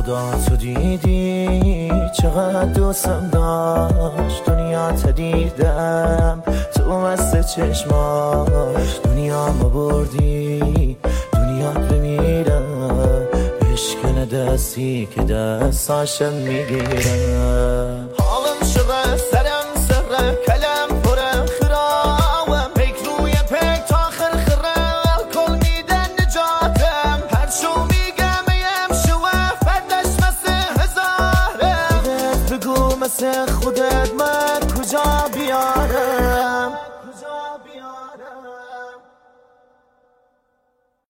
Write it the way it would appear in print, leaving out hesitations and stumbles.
خدا تو دیدی چقدر دوستم داشت، دنیا تا دیدم تو مست چشماش، دنیا ما بردی دنیا بمیرم، عشق دستی که دستاشم میگیرم. حالم شده سرم سره کلم پره خراوم، پیک روی پیک تا خرخره کل میدن نجاتم، هر شو میگم ایم شوه فردش مثل هزارم، بگو مثل خودت من کجا بیارم.